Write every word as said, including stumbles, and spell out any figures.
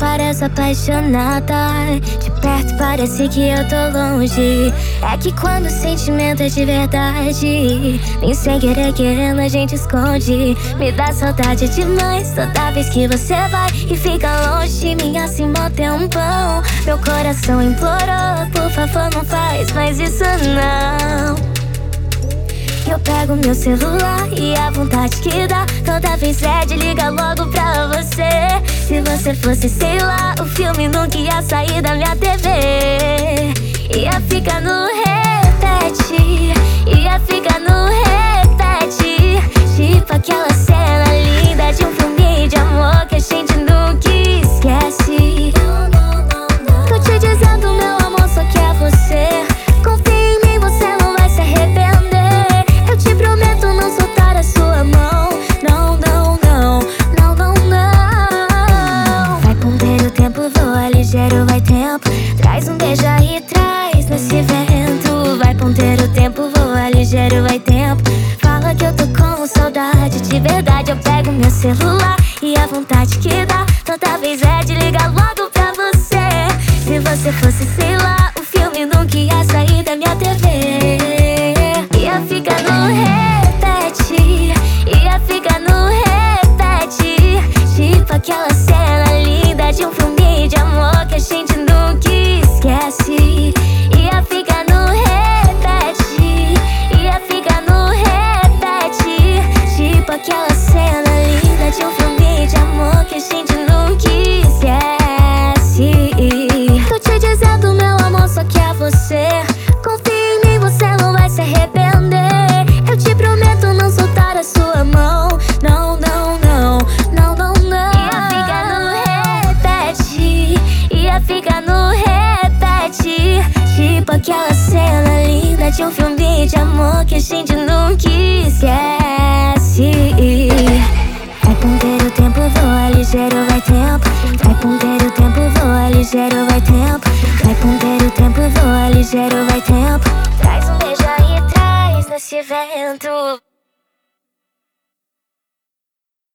pareço apaixonada, de perto parece que eu tô longe. É que quando o sentimento é de verdade, nem sem querer querendo a gente esconde. Me dá saudade demais toda vez que você vai e fica longe de mim assim mó tempão. Meu coração implorou, por favor não faz mais isso não. Eu pego meu celular e a vontade que dá toda vez é de ligar logo pra você. Se você fosse, sei lá, o filme nunca ia sair da minha T V. Ia ficar no repete, ia ficar no repete, tipo aquela cena linda de um filme de amor que a gente nunca esquece. Tô te dizendo, meu amor, só que é você. Confia em mim, você não vai se arrepender. Eu te prometo não soltar a sua mão. Não, não, não, não, não, não. Vai ponteiro, o tempo voa ligeiro, vai tempo. Traz um beijo aí, traz nesse vento. Vai ponteiro, o tempo voa ligeiro, vai tempo. Fala que eu tô com saudade, de verdade. Eu pego meu celular e a vontade que dá toda vez é de ligar logo pra você. Se você fosse, sei lá, o filme nunca ia sair da minha T V. Ia ficar no repete, ia ficar no repete, tipo aquela cena linda de um filme de amor que a gente nunca esquece. Ia ficar no repete, ia ficar no repete, tipo aquela cena linda de um filme de amor que a gente nunca esquece. Tô te dizendo, meu amor, só que é você. Confia em mim, você não vai se arrepender. Eu te prometo não soltar a sua mão. Não, não, não, não, não, não. Ia ficar no repete, ia ficar no repete, tipo aquela cena linda de um filme de amor que a gente nunca esquece. Vai ponteiro, o tempo voa ligeiro, vai tempo. Vai ponteiro, o tempo voa ligeiro, vai tempo. Vai ponteiro, o tempo voa ligeiro, vai tempo. Traz um beijo aí, traz nesse vento.